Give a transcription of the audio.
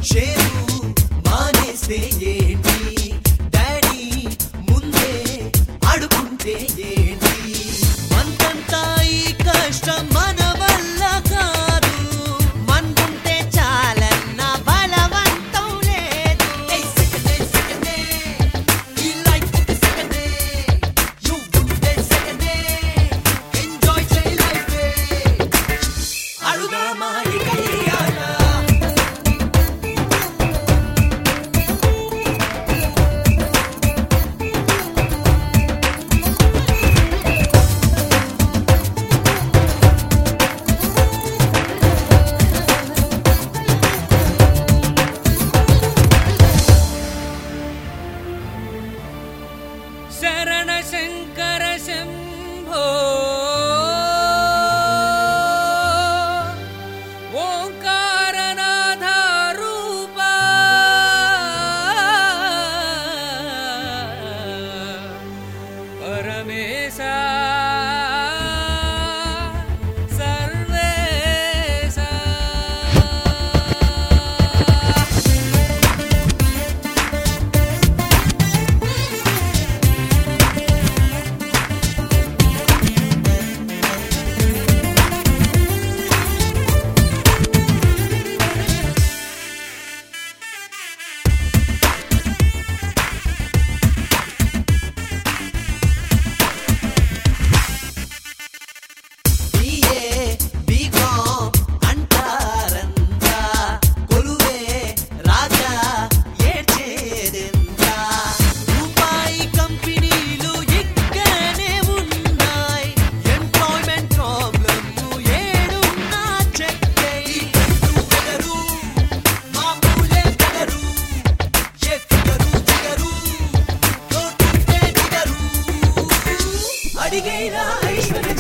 share మానేస్తే ఏంటి daddy ముందే అడుగుంటే ఏంటి మంతంతా ఈ కష్టం మన వల్ల కాదు మన్నుంటే చాలన్న బలవంతం లేదు సెకండే ఈ లైఫ్ ఒక సెకండే యు ఉంటే సెకండే ఎంజాయ్ చేయి లైఫ్ అడుగామా ఇక ఇయ్యాలా శరణ శంకర శంభో ఓంకారనాథ రూప పరమేశ సర్వేశ బిఏ బికాం అంటారంతా కొలువే రాజా ఏడ్చేదెంత రూపాయి కంపెనీలు ఇక్కడే ఉన్నాయి ఎంప్లాయ్మెంట్ ప్రాబ్లమ్ ఏడున్నా చెక్కై వెదరు మామూలే వెదరు ఏ ఫిగరు జిగరు తోటుంటే దిగరు అడిగైనా ఐశ్వర్య